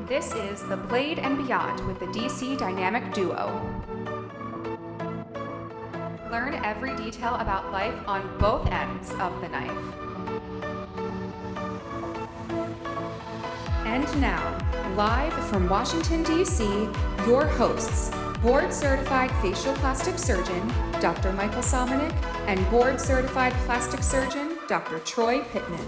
This is The Blade and Beyond with the DC Dynamic Duo. Learn every detail about life on both ends of the knife. And now, live from Washington, D.C., your hosts, board-certified facial plastic surgeon, Dr. Michael Salmonik, and board-certified plastic surgeon, Dr. Troy Pittman.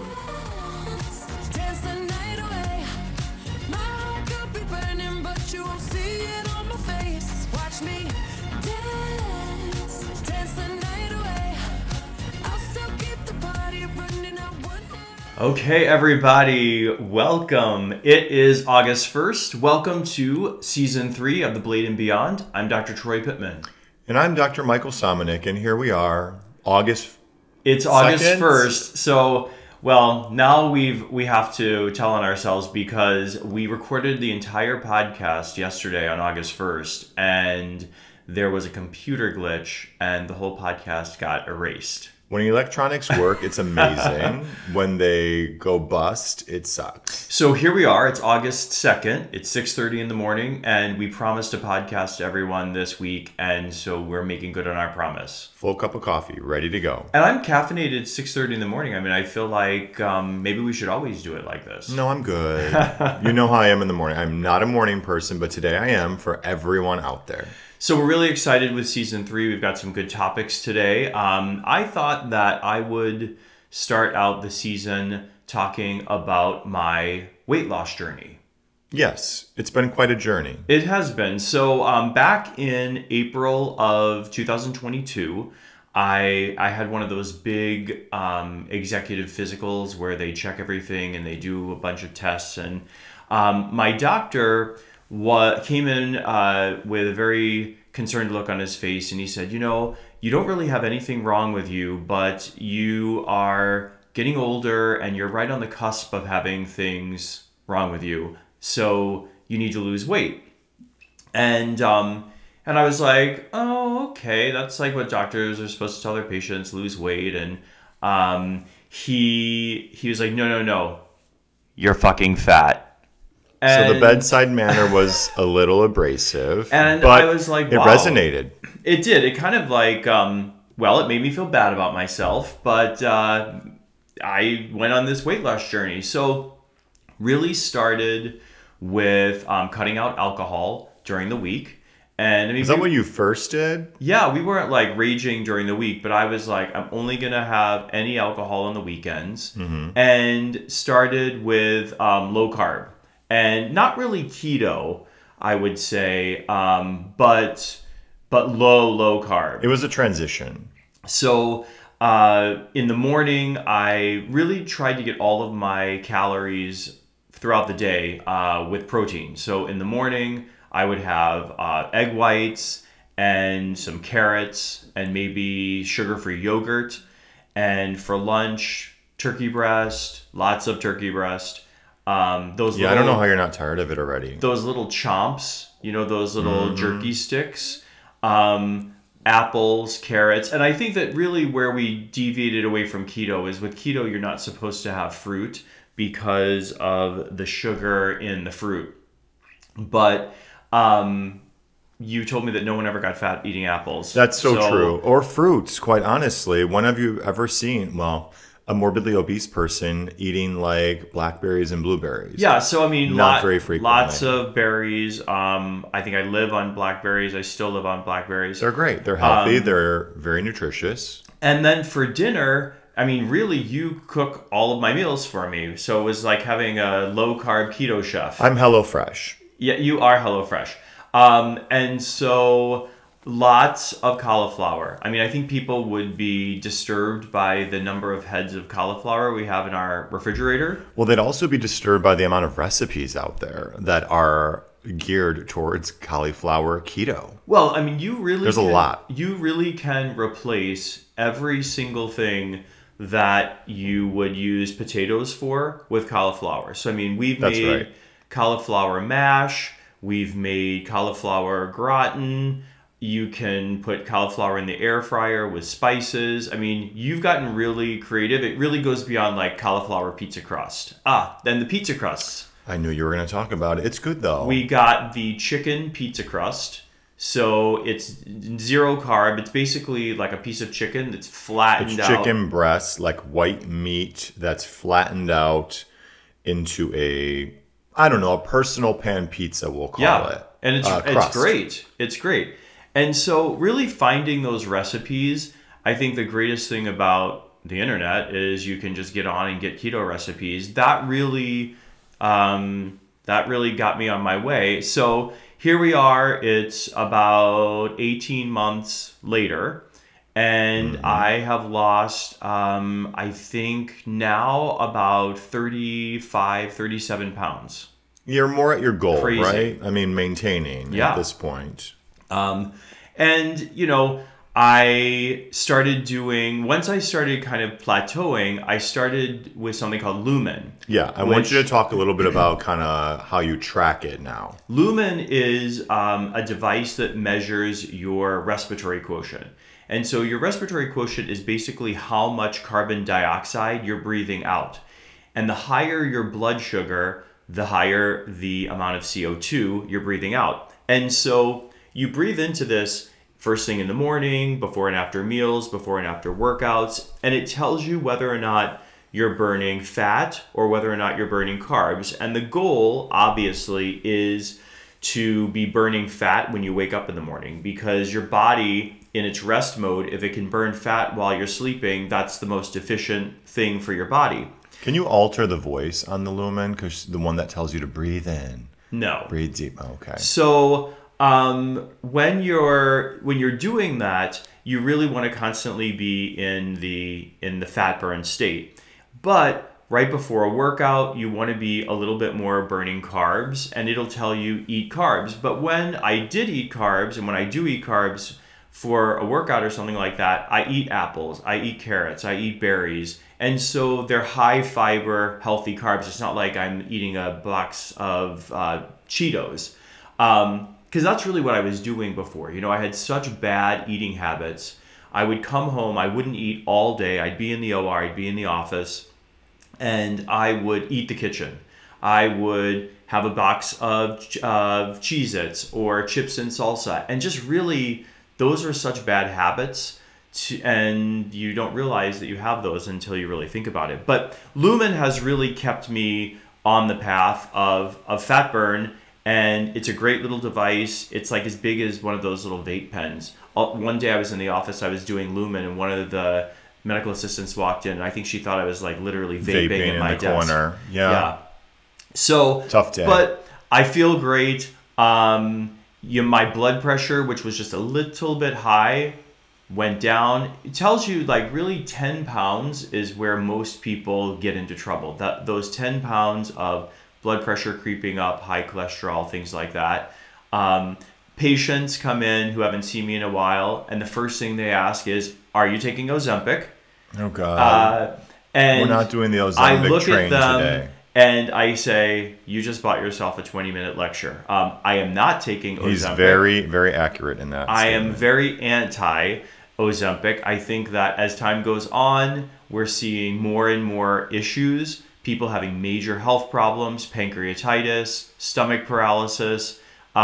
Okay, everybody, welcome. It is August 1st. Welcome to Season 3 of The Blade and Beyond. I'm Dr. Troy Pittman. And I'm Dr. Michael Salmonik, and here we are, August 2nd. It's August 1st, so, well, now we have to tell on ourselves because we recorded the entire podcast yesterday on August 1st, and there was a computer glitch, and the whole podcast got erased. When electronics work, it's amazing. When they go bust, it sucks. So here we are. It's August 2nd. It's 6:30 in the morning, and we promised a podcast to everyone this week, and so we're making good on our promise. Full cup of coffee, ready to go. And I'm caffeinated 6:30 in the morning. I mean, I feel like maybe we should always do it like this. No, I'm good. You know how I am in the morning. I'm not a morning person, but today I am for everyone out there. So we're really excited with Season 3. We've got some good topics today. I thought that I would start out the season talking about my weight loss journey. Yes, it's been quite a journey. It has been. So back in April of 2022, I had one of those big executive physicals where they check everything and they do a bunch of tests. And my doctor came in with a very concerned look on his face, and he said, you know, you don't really have anything wrong with you, but you are getting older and you're right on the cusp of having things wrong with you, so you need to lose weight. And I was like, oh, okay, that's like what doctors are supposed to tell their patients, lose weight. And he was like, no, you're fucking fat. So the bedside manner was a little abrasive, and but I was like, wow. It resonated. It did. It kind of like, it made me feel bad about myself, but I went on this weight loss journey. So really started with cutting out alcohol during the week. And I mean, is that what you first did? Yeah, we weren't like raging during the week, but I was like, I'm only going to have any alcohol on the weekends, and started with low carb. And not really keto, I would say, but low carb. It was a transition. So in the morning, I really tried to get all of my calories throughout the day with protein. So in the morning, I would have egg whites and some carrots and maybe sugar-free yogurt. And for lunch, turkey breast, lots of turkey breast. I don't know how you're not tired of it already. Those little chomps, you know, those little jerky sticks, apples, carrots. And I think that really where we deviated away from keto is with keto, you're not supposed to have fruit because of the sugar in the fruit. But you told me that no one ever got fat eating apples. That's so true. Or fruits, quite honestly. When have you ever seen, a morbidly obese person eating like blackberries and blueberries? Yeah, so I mean, not very frequently. Lots of berries. I think I live on blackberries. I still live on blackberries. They're great. They're healthy. They're very nutritious. And then for dinner, I mean, really, you cook all of my meals for me. So it was like having a low carb keto chef. I'm HelloFresh. Yeah, you are HelloFresh. And so lots of cauliflower. I mean, I think people would be disturbed by the number of heads of cauliflower we have in our refrigerator. Well, they'd also be disturbed by the amount of recipes out there that are geared towards cauliflower keto. Well, I mean, there's a lot. You really can replace every single thing that you would use potatoes for with cauliflower. So, I mean, we've made cauliflower mash. We've made cauliflower gratin. You can put cauliflower in the air fryer with spices. I mean, you've gotten really creative. It really goes beyond like cauliflower pizza crust. Then the pizza crusts. I knew you were going to talk about it. It's good though. We got the chicken pizza crust. So it's 0 carb. It's basically like a piece of chicken that's flattened out. It's chicken breast, like white meat that's flattened out into a personal pan pizza, we'll call it. And it's great. It's great. And so really finding those recipes, I think the greatest thing about the internet is you can just get on and get keto recipes. That really got me on my way. So here we are. It's about 18 months later. And I have lost, I think now about 35, 37 pounds. You're more at your goal, Crazy. Right? I mean, maintaining at this point. And, I started once I started kind of plateauing, I started with something called Lumen. Yeah, I want you to talk a little bit about kind of how you track it now. Lumen is a device that measures your respiratory quotient. And so your respiratory quotient is basically how much carbon dioxide you're breathing out. And the higher your blood sugar, the higher the amount of CO2 you're breathing out. And so you breathe into this first thing in the morning, before and after meals, before and after workouts, and it tells you whether or not you're burning fat or whether or not you're burning carbs. And the goal, obviously, is to be burning fat when you wake up in the morning, because your body, in its rest mode, if it can burn fat while you're sleeping, that's the most efficient thing for your body. Can you alter the voice on the Lumen? Because the one that tells you to breathe in. No. Breathe deep. Okay. So when you're doing that, you really want to constantly be in the fat burn state. But right before a workout, you want to be a little bit more burning carbs, and it'll tell you eat carbs. But when I did eat carbs, and when I do eat carbs for a workout or something like that, I eat apples, I eat carrots, I eat berries. And so they're high fiber, healthy carbs. It's not like I'm eating a box of Cheetos. Because that's really what I was doing before. I had such bad eating habits. I would come home, I wouldn't eat all day. I'd be in the OR, I'd be in the office, and I would eat the kitchen. I would have a box of Cheez-Its or chips and salsa. And just really, those are such bad habits. And you don't realize that you have those until you really think about it. But Lumen has really kept me on the path of fat burn. And it's a great little device. It's like as big as one of those little vape pens. One day I was in the office, I was doing Lumen, and one of the medical assistants walked in, and I think she thought I was like literally vaping in my the desk. Corner. Yeah. So tough day. But I feel great. My blood pressure, which was just a little bit high, went down. It tells you like really 10 pounds is where most people get into trouble. Those 10 pounds of blood pressure creeping up, high cholesterol, things like that. Patients come in who haven't seen me in a while, and the first thing they ask is, "Are you taking Ozempic?" Oh God! And we're not doing the Ozempic train today. And I say, "You just bought yourself a 20-minute lecture." I am not taking Ozempic. He's very, very accurate in that. I am very anti Ozempic. I think that as time goes on, we're seeing more and more issues. People having major health problems, pancreatitis, stomach paralysis.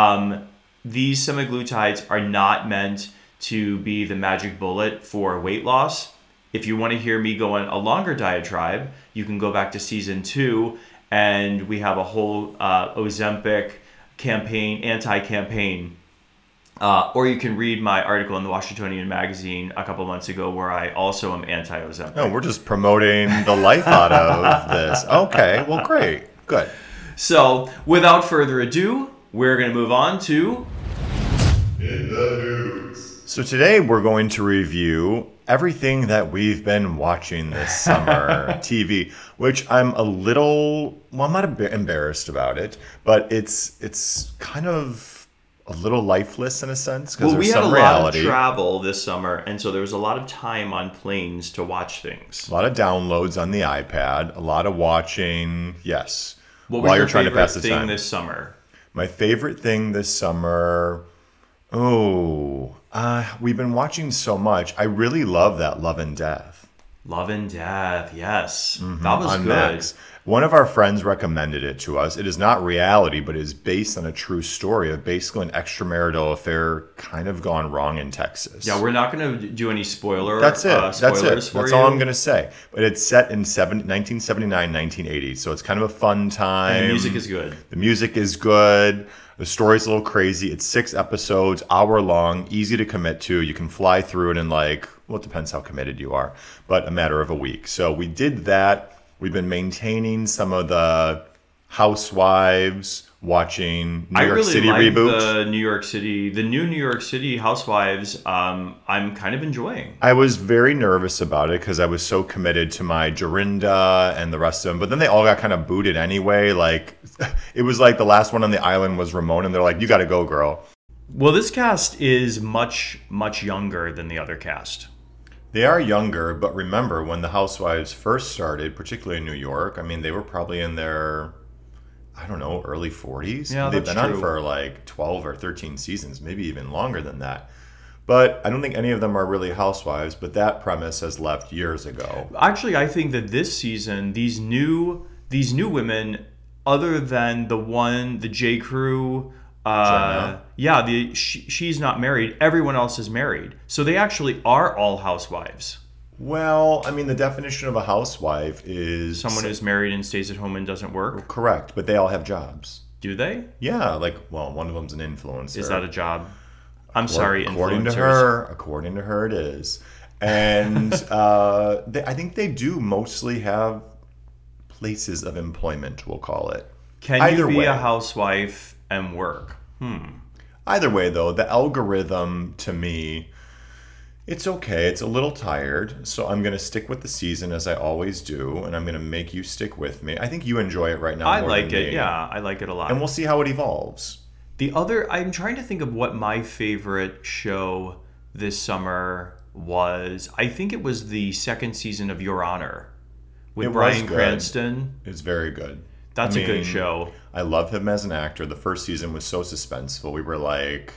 These semaglutides are not meant to be the magic bullet for weight loss. If you want to hear me go on a longer diatribe, you can go back to season 2, and we have a whole Ozempic campaign, anti-campaign. Or you can read my article in the Washingtonian magazine a couple months ago where I also am anti-Ozempic. Oh, we're just promoting the life out of this. Okay, well, great. Good. So, without further ado, we're going to move on to... In the News. So today we're going to review everything that we've been watching this summer, TV, which I'm I'm not embarrassed about it, but it's kind of a little lifeless in a sense, because there's some reality. We had a lot of travel this summer, and so there was a lot of time on planes to watch things. A lot of downloads on the iPad, a lot of watching, yes. What was your favorite thing this summer? My favorite thing this summer, we've been watching so much. I really love that Love and Death. Love and Death, yes. Mm-hmm. That was on good. Max. One of our friends recommended it to us. It is not reality, but it is based on a true story of basically an extramarital affair kind of gone wrong in Texas. Yeah, we're not going to do any spoilers. That's it. That's it. For That's you. all I'm going to say. But it's set in 1979, 1980. So it's kind of a fun time. And the music is good. The music is good. The story's a little crazy. It's 6 episodes, hour long, easy to commit to. You can fly through it in it depends how committed you are, but a matter of a week. So we did that. We've been maintaining some of the Housewives, watching New York City reboot. The new New York City Housewives. I'm kind of enjoying. I was very nervous about it because I was so committed to my Dorinda and the rest of them, but then they all got kind of booted anyway. Like, it was like the last one on the island was Ramon, and they're like, "You got to go, girl." Well, this cast is much, much younger than the other cast. They are younger, but remember when the Housewives first started, particularly in New York, I mean, they were probably in their, I don't know, early 40s. Yeah, They've that's been true. on for like 12 or 13 seasons, maybe even longer than that. But I don't think any of them are really housewives, but that premise has left years ago. Actually, I think that this season, these new women, other than the J. Crew, Jenna? she's not married. Everyone else is married. So they actually are all housewives. Well, I mean, the definition of a housewife is Someone who's married and stays at home and doesn't work. correct, but they all have jobs. Do they? Yeah, one of them's an influencer. Is that a job? I'm sorry, According to her, it is. And I think they do mostly have places of employment, we'll call it. Can Either you be way. a housewife and work? Either way, though, the algorithm to me, it's okay. It's a little tired, so I'm going to stick with the season as I always do, and I'm going to make you stick with me. I think you enjoy it right now. I more like than it. me. Yeah, I like it a lot. And we'll see how it evolves. I'm trying to think of what my favorite show this summer was. I think it was the second season of Your Honor with It was Bryan good. Cranston. It's very good. That's I a good mean, show. I love him as an actor. The first season was so suspenseful. We were like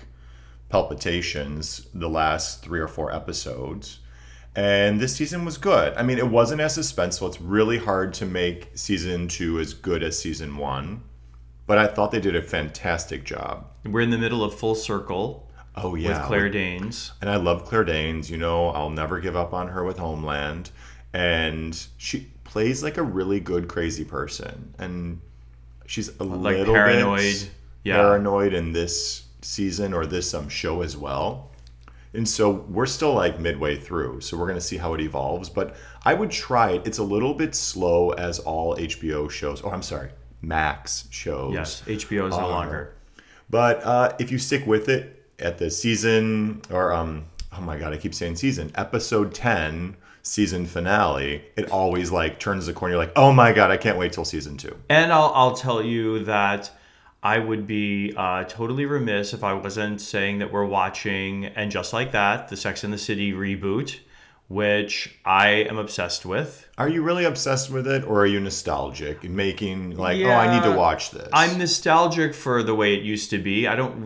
palpitations the last 3 or 4 episodes. And this season was good. I mean, it wasn't as suspenseful. It's really hard to make season 2 as good as season 1. But I thought they did a fantastic job. We're in the middle of Full Circle Oh, yeah. with Claire Danes. And I love Claire Danes. You know, I'll never give up on her with Homeland. And she plays like a really good crazy person. And she's a little paranoid. bit Yeah. paranoid in this season or this show as well. And so we're still like midway through. So we're going to see how it evolves. But I would try it. It's a little bit slow as all HBO shows. Oh, I'm sorry. Max shows. Yes, HBO is no longer. But if you stick with it at the season, or oh my god, I keep saying season, episode 10, season finale, it always like turns the corner. You're like, oh my god, I can't wait till season 2. And I'll tell you that I would be totally remiss if I wasn't saying that we're watching, and just like that, the Sex and the City reboot, which I am obsessed with. Are you really obsessed with it, or are you nostalgic and making like, oh, I need to watch this? I'm nostalgic for the way it used to be. I don't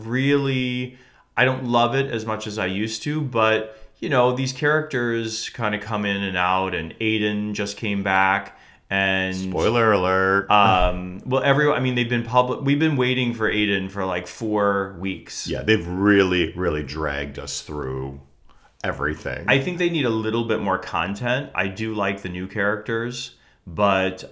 love it as much as I used to, but you know, these characters kind of come in and out, and Aiden just came back. And spoiler alert. They've been public. We've been waiting for Aiden for like 4 weeks. Yeah, they've really, really dragged us through everything. I think they need a little bit more content. I do like the new characters, but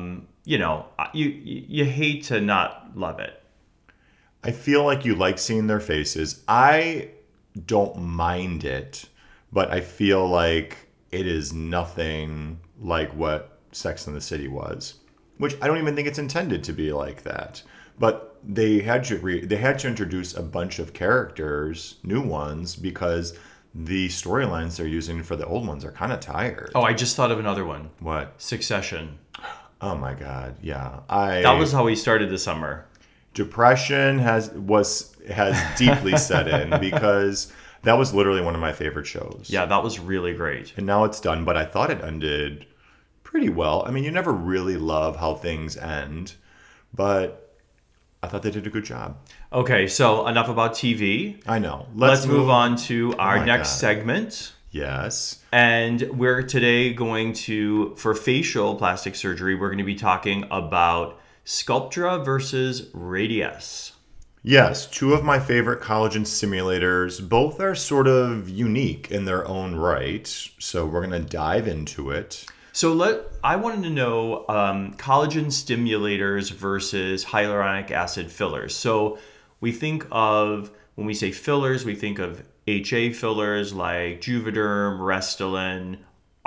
you hate to not love it. I feel like you like seeing their faces. I don't mind it, but I feel like it is nothing like what Sex and the City was, which I don't even think it's intended to be like that. But they had to introduce a bunch of characters, new ones, because the storylines they're using for the old ones are kind of tired. Oh, I just thought of another one. What? Succession. Oh my god, yeah. That was how we started the summer. Depression has deeply set in because that was literally one of my favorite shows. Yeah, that was really great. And now it's done, but I thought it ended pretty well. I mean, you never really love how things end, but I thought they did a good job. Okay, so enough about TV. I know. Let's move on to our next God. segment. Yes. And we're today for facial plastic surgery, we're going to be talking about Sculptra versus Radiesse. Yes, two of my favorite collagen stimulators. Both are sort of unique in their own right. So we're going to dive into it. So I wanted to know collagen stimulators versus hyaluronic acid fillers. So we think of, when we say fillers, we think of HA fillers like Juvederm, Restylane,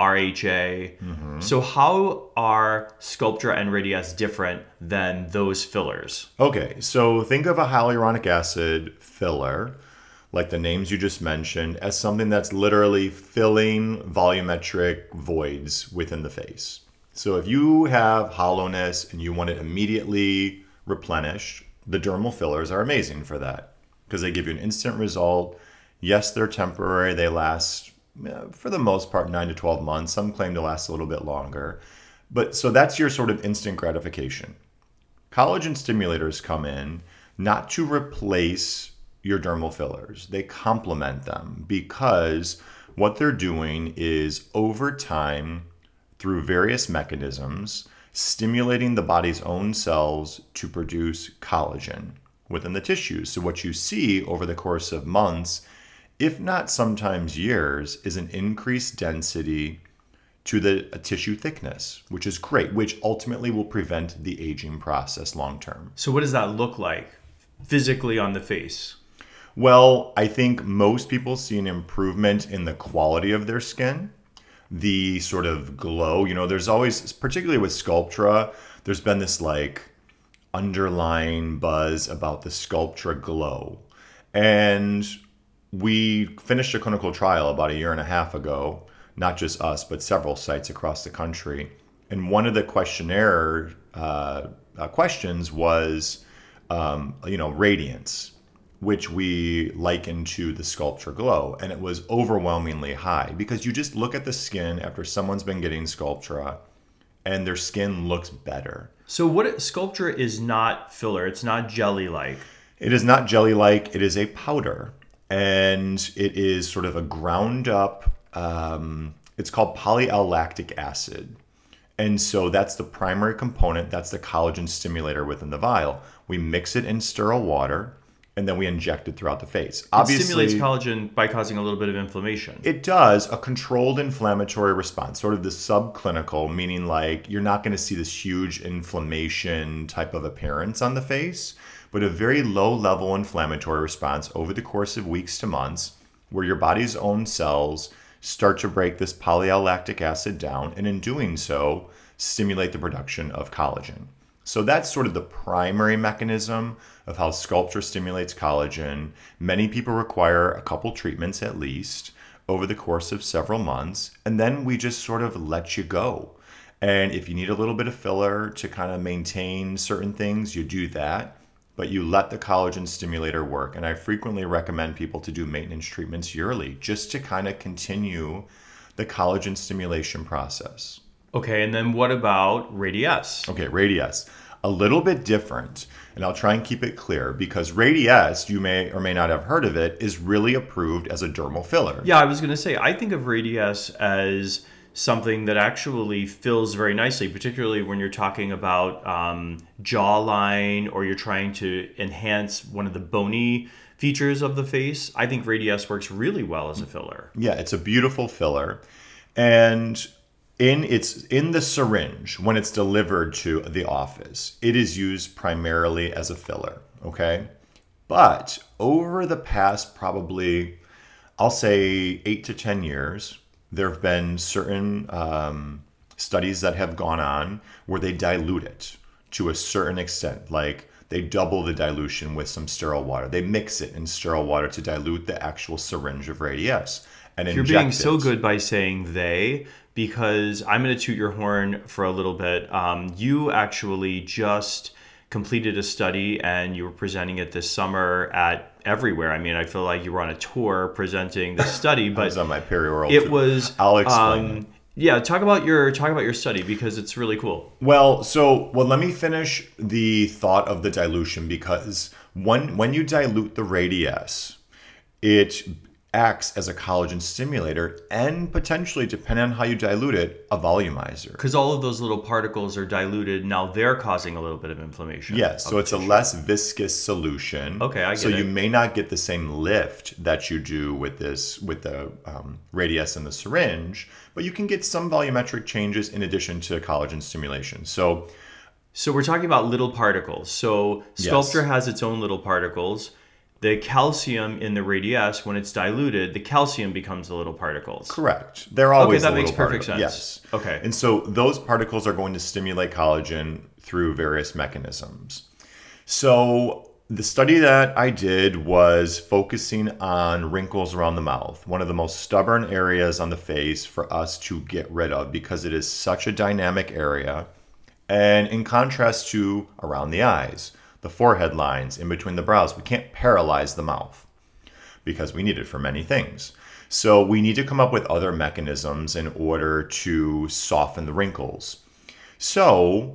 RHA. Mm-hmm. So how are Sculptra and Radiesse different than those fillers? Okay, so think of a hyaluronic acid filler, like the names you just mentioned, as something that's literally filling volumetric voids within the face. So if you have hollowness and you want it immediately replenished, the dermal fillers are amazing for that because they give you an instant result. Yes, they're temporary. They last, for the most part, 9 to 12 months. Some claim to last a little bit longer. But so that's your sort of instant gratification. Collagen stimulators come in not to replace your dermal fillers. They complement them because what they're doing is over time, through various mechanisms, stimulating the body's own cells to produce collagen within the tissues. So what you see over the course of months, if not sometimes years, is an increased density to the tissue thickness, which is great, which ultimately will prevent the aging process long term. So what does that look like physically on the face? Well, I think most people see an improvement in the quality of their skin, the sort of glow. There's always, particularly with Sculptra, there's been this like underlying buzz about the Sculptra glow. And we finished a clinical trial about 1.5 years ago, not just us, but several sites across the country. And one of the questionnaire questions was, radiance, which we liken to the Sculptra glow. And it was overwhelmingly high because you just look at the skin after someone's been getting Sculptra and their skin looks better. So Sculptra is not filler. It's not jelly-like. It is not jelly-like. It is a powder. And it is sort of a ground up, it's called polyl-lactic acid. And so that's the primary component. That's the collagen stimulator within the vial. We mix it in sterile water, and then we inject it throughout the face. Obviously, it stimulates collagen by causing a little bit of inflammation. It does, a controlled inflammatory response, sort of the subclinical, meaning like you're not going to see this huge inflammation type of appearance on the face, but a very low level inflammatory response over the course of weeks to months where your body's own cells start to break this polyl-lactic acid down, and in doing so, stimulate the production of collagen. So that's sort of the primary mechanism of how Sculptra stimulates collagen. Many people require a couple treatments at least over the course of several months, and then we just sort of let you go. And if you need a little bit of filler to kind of maintain certain things, you do that, but you let the collagen stimulator work. And I frequently recommend people to do maintenance treatments yearly just to kind of continue the collagen stimulation process. Okay, and then what about Radiesse? Okay, Radiesse. A little bit different, and I'll try and keep it clear because Radiesse, you may or may not have heard of it, is really approved as a dermal filler. Yeah, I was going to say, I think of Radiesse as something that actually fills very nicely, particularly when you're talking about jawline or you're trying to enhance one of the bony features of the face. I think Radiesse works really well as a filler. Yeah, it's a beautiful filler. And in the syringe, when it's delivered to the office, it is used primarily as a filler, okay? But over the past probably, I'll say 8 to 10 years, there have been certain studies that have gone on where they dilute it to a certain extent. Like they double the dilution with some sterile water. They mix it in sterile water to dilute the actual syringe of Radiesse and inject it. You're being so good by saying they, because I'm going to toot your horn for a little bit. You actually just completed a study and you were presenting it this summer at everywhere. I mean, I feel like you were on a tour presenting the study, but I was on my peri-oral it tour. was. I'll explain it. Yeah, talk about your study because it's really cool. Well, let me finish the thought of the dilution because when you dilute the Radiesse, it acts as a collagen stimulator and potentially, depending on how you dilute it, a volumizer. Because all of those little particles are diluted. Now they're causing a little bit of inflammation. Yes, so it's a less viscous solution. Okay, I get so it. you may not get the same lift that you do with the Radiesse and the syringe, but you can get some volumetric changes in addition to collagen stimulation. So we're talking about little particles. So Sculptra has its own little particles. The calcium in the Radiesse, when it's diluted, the calcium becomes the little particles. Correct. They're always that the makes little perfect particles. sense. Yes. Okay. And so those particles are going to stimulate collagen through various mechanisms. So the study that I did was focusing on wrinkles around the mouth, one of the most stubborn areas on the face for us to get rid of because it is such a dynamic area. And in contrast to around the eyes, the forehead lines, in between the brows, we can't paralyze the mouth because we need it for many things. So we need to come up with other mechanisms in order to soften the wrinkles. So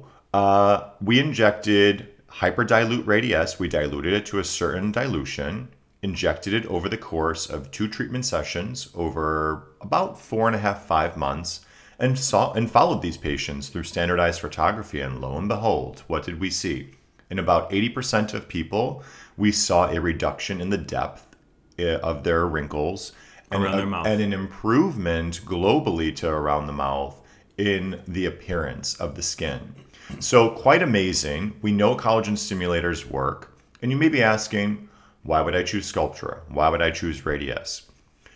we injected hyperdilute Radiesse. We diluted it to a certain dilution, injected it over the course of 2 treatment sessions over about 4.5, 5 months, and followed these patients through standardized photography. And lo and behold, what did we see? In about 80% of people, we saw a reduction in the depth of their wrinkles around their mouth, and an improvement globally to around the mouth in the appearance of the skin. So quite amazing. We know collagen stimulators work. And you may be asking, why would I choose Sculptra? Why would I choose Radiesse?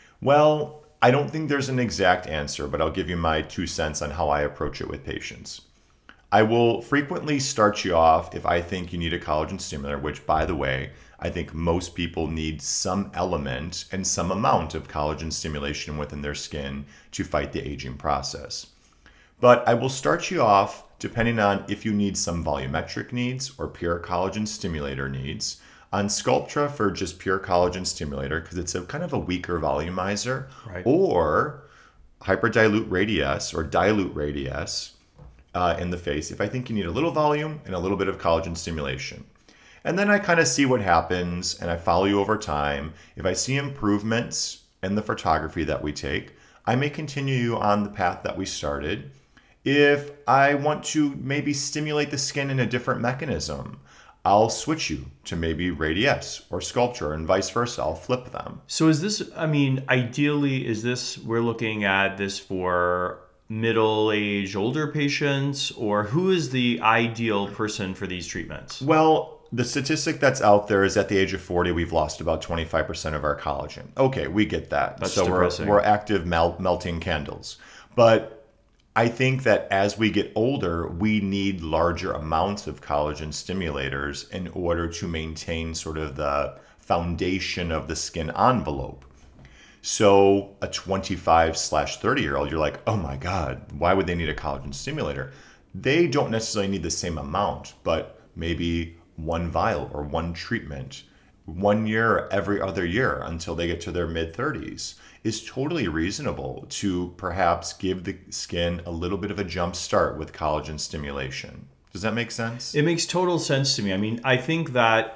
Well, I don't think there's an exact answer, but I'll give you my 2 cents on how I approach it with patients. I will frequently start you off if I think you need a collagen stimulator, which, by the way, I think most people need some element and some amount of collagen stimulation within their skin to fight the aging process. But I will start you off depending on if you need some volumetric needs or pure collagen stimulator needs on Sculptra for just pure collagen stimulator because it's a kind of a weaker volumizer, right, or hyperdilute Radiesse or dilute Radiesse in the face if I think you need a little volume and a little bit of collagen stimulation. And then I kind of see what happens and I follow you over time. If I see improvements in the photography that we take, I may continue you on the path that we started. If I want to maybe stimulate the skin in a different mechanism, I'll switch you to maybe Radiesse or Sculptra and vice versa. I'll flip them. So is this, ideally, we're looking at this for middle-aged, older patients, or who is the ideal person for these treatments? Well, the statistic that's out there is at the age of 40, we've lost about 25% of our collagen. Okay, we get that. That's so depressing. we're active melting candles. But I think that as we get older, we need larger amounts of collagen stimulators in order to maintain sort of the foundation of the skin envelope. So a 25/30-year-old, you're like, oh my God, why would they need a collagen stimulator? They don't necessarily need the same amount, but maybe 1 vial or 1 treatment, 1 year every other year until they get to their mid-30s is totally reasonable to perhaps give the skin a little bit of a jump start with collagen stimulation. Does that make sense? It makes total sense to me. I think that,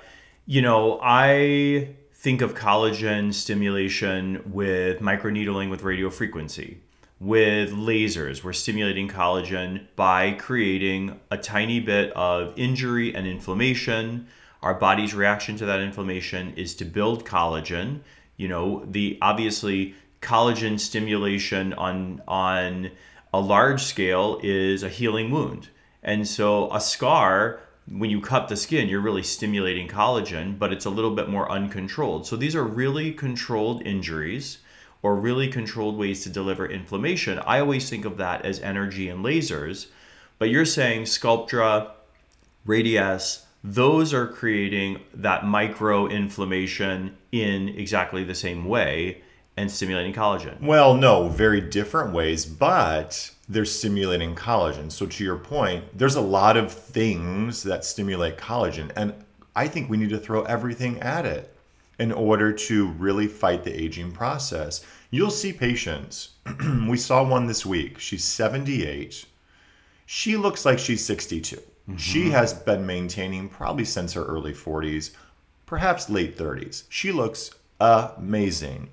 I think of collagen stimulation with microneedling with radiofrequency, with lasers. We're stimulating collagen by creating a tiny bit of injury and inflammation. Our body's reaction to that inflammation is to build collagen. Obviously collagen stimulation on a large scale is a healing wound. And so a scar, when you cut the skin, you're really stimulating collagen, but it's a little bit more uncontrolled. So these are really controlled injuries or really controlled ways to deliver inflammation. I always think of that as energy and lasers, but you're saying Sculptra, Radiesse, those are creating that micro inflammation in exactly the same way and stimulating collagen. Well, no, very different ways, but they're stimulating collagen. So to your point, there's a lot of things that stimulate collagen, and I think we need to throw everything at it in order to really fight the aging process. You'll see patients. We saw one this week. She's 78. She looks like she's 62. Mm-hmm. She has been maintaining probably since her early 40s, perhaps late 30s. She looks amazing.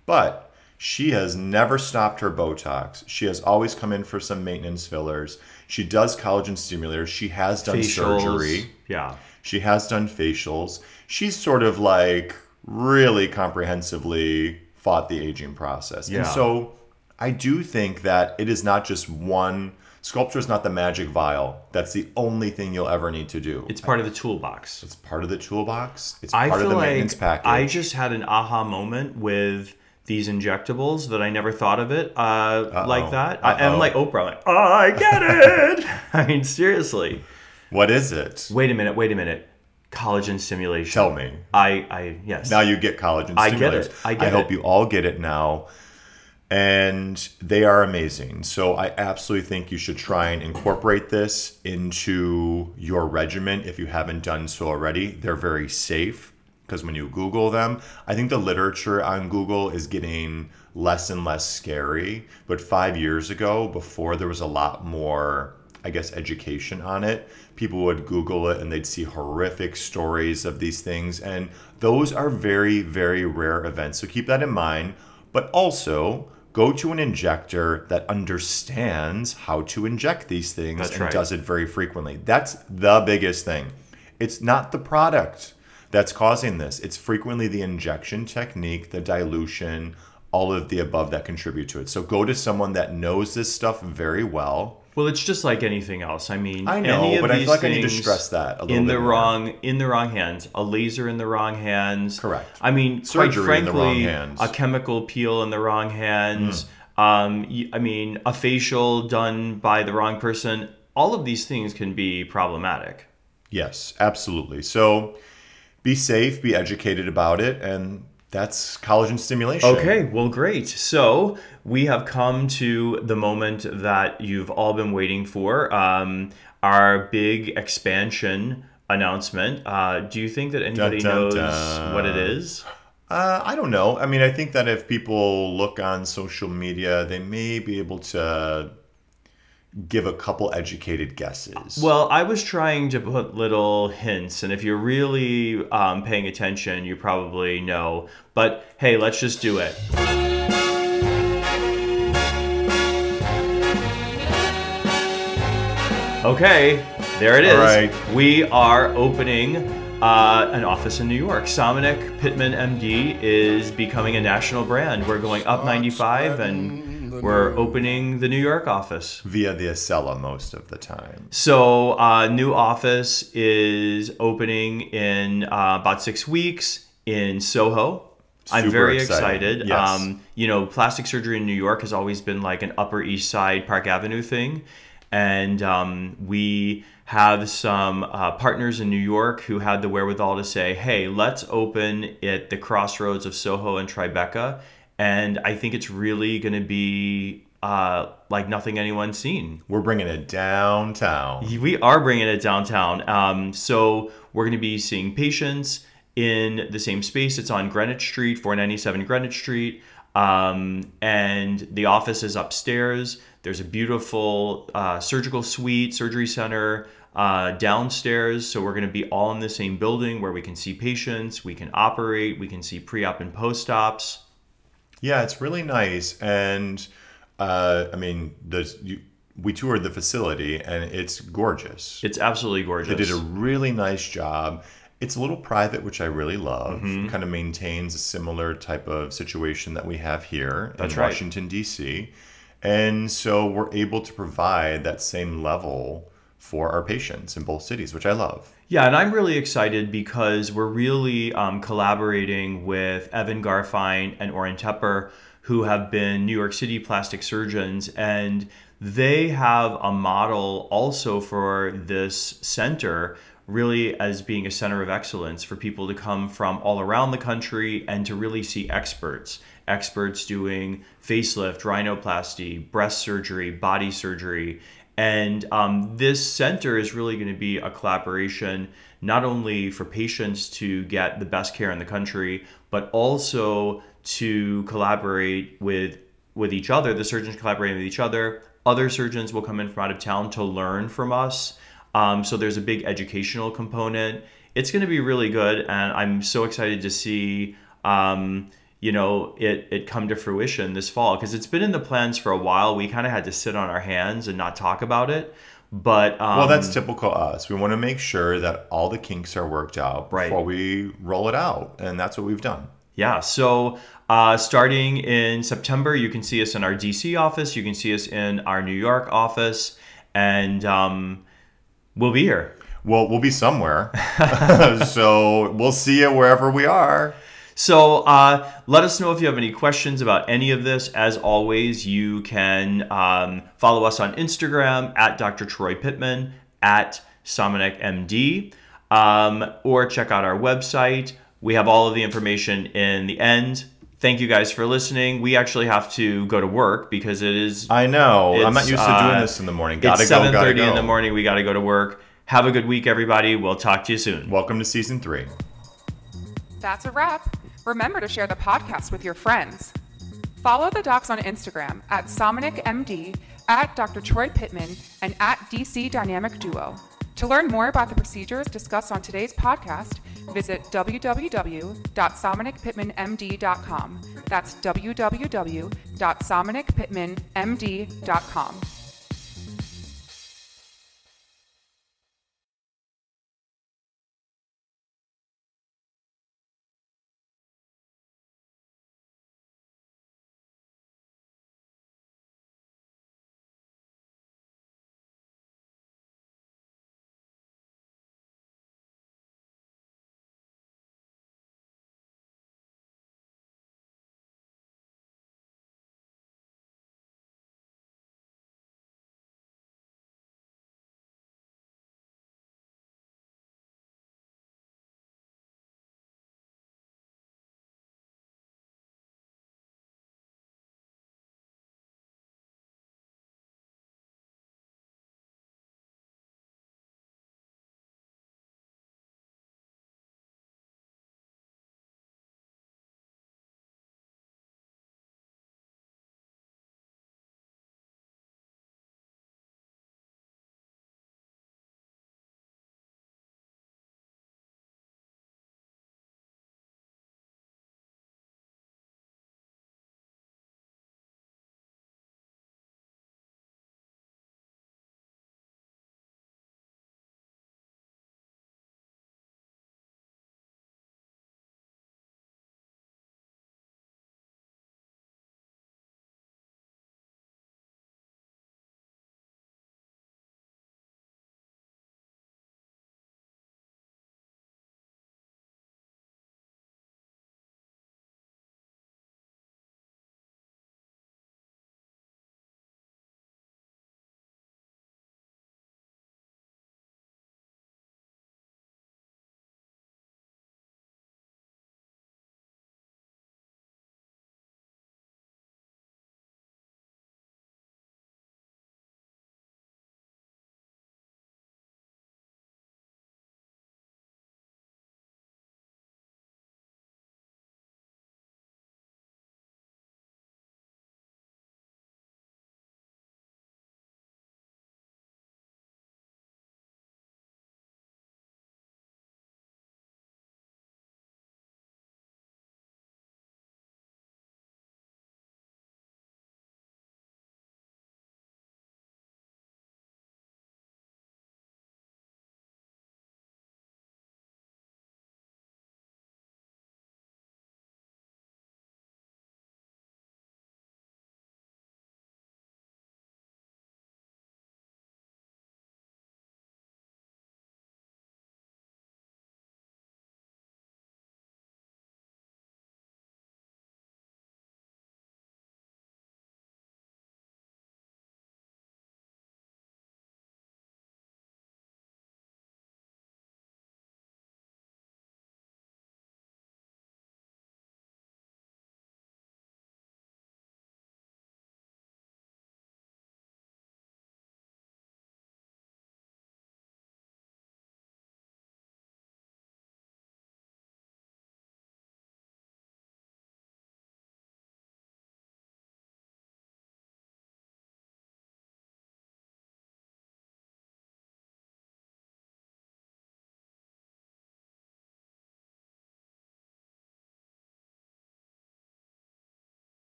But she has never stopped her Botox. She has always come in for some maintenance fillers. She does collagen stimulators. She has done surgery. Yeah. She has done facials. She's sort of like really comprehensively fought the aging process. Yeah. And so I do think that it is not just one. Sculpture is not the magic vial. That's the only thing you'll ever need to do. It's part of the toolbox. It's part of the toolbox. It's I part of feel the maintenance like package. I just had an aha moment with these injectables that I never thought of it like that. I'm like Oprah. I'm like, oh, I get it. I mean, seriously. What is it? Wait a minute. Collagen stimulation. Tell me. Yes. Now you get collagen stimulators. I get it. I hope you all get it now. And they are amazing. So I absolutely think you should try and incorporate this into your regimen if you haven't done so already. They're very safe because when you Google them, I think the literature on Google is getting less and less scary. But 5 years ago, before there was a lot more, I guess, education on it, people would Google it and they'd see horrific stories of these things. And those are very, very rare events. So keep that in mind. But also, go to an injector that understands how to inject these things does it very frequently. That's the biggest thing. It's not the product that's causing this. It's frequently the injection technique, the dilution, all of the above that contribute to it. So go to someone that knows this stuff very well. Well, it's just like anything else. I mean, I know, any of but I these feel like I need to things stress that a little in bit the more. in the wrong hands, a laser in the wrong hands. Correct. I mean, Surgery quite in the frankly, wrong hands. a chemical peel in the wrong hands. I mean, a facial done by the wrong person. All of these things can be problematic. Yes, absolutely. So be safe, be educated about it, and that's collagen stimulation. Okay, well, great. So we have come to the moment that you've all been waiting for, our big expansion announcement. Do you think that anybody knows what it is? I don't know. I mean, I think that if people look on social media, they may be able to give a couple educated guesses. Well, I was trying to put little hints, and if you're really paying attention, you probably know. But hey, let's just do it. Okay, there it is. All right. We are opening an office in New York. Sominik Pittman MD is becoming a national brand. We're going up 95 and we're opening the New York office. Via the Acela most of the time. So new office is opening in about 6 weeks in Soho. I'm Super very excited. excited. Yes. You know, plastic surgery in New York has always been like an Upper East Side, Park Avenue thing. And we have some partners in New York who had the wherewithal to say, hey, let's open at the crossroads of Soho and Tribeca. And I think it's really going to be like nothing anyone's seen. We're bringing it downtown. We are bringing it downtown. So we're going to be seeing patients in the same space. It's on Greenwich Street, 497 Greenwich Street. And the office is upstairs. There's a beautiful surgical suite, surgery center downstairs. So we're going to be all in the same building where we can see patients, we can operate, we can see pre-op and post-ops. Yeah, it's really nice. And I mean, we toured the facility and it's gorgeous. It's absolutely gorgeous. They did a really nice job. It's a little private, which I really love. Mm-hmm. Kind of maintains a similar type of situation that we have here in right. Washington, D.C. And so we're able to provide that same level for our patients in both cities, which I love. Yeah, and I'm really excited because we're really collaborating with Evan Garfine and Oren Tepper, who have been New York City plastic surgeons, and they have a model also for this center really as being a center of excellence for people to come from all around the country and to really see experts doing facelift, rhinoplasty, breast surgery, body surgery. And this center is really going to be a collaboration not only for patients to get the best care in the country, but also to collaborate with each other. The surgeons collaborating with each other. Other surgeons will come in from out of town to learn from us. So there's a big educational component. It's going to be really good, and I'm so excited to see, it come to fruition this fall, because it's been in the plans for a while. We kind of had to sit on our hands and not talk about it. But well, that's typical us. We want to make sure that all the kinks are worked out before we roll it out. And that's what we've done. Yeah. So starting in September, you can see us in our DC office. You can see us in our New York office. And we'll be here. Well, we'll be somewhere. So we'll see you wherever we are. So let us know if you have any questions about any of this. As always, you can follow us on Instagram at Dr. Troy Pittman, at Sominek MD, or check out our website. We have all of the information in the end. Thank you guys for listening. We actually have to go to work because it is... I know. I'm not used to doing this in the morning. It's 7:30 in the morning. We got to go to work. Have a good week, everybody. We'll talk to you soon. Welcome to Season 3. That's a wrap. Remember to share the podcast with your friends. Follow the docs on Instagram at Sominek MD, at Dr. Troy Pittman, and at DC Dynamic Duo. To learn more about the procedures discussed on today's podcast, visit www.sominekpittmanmd.com. That's www.sominekpittmanmd.com.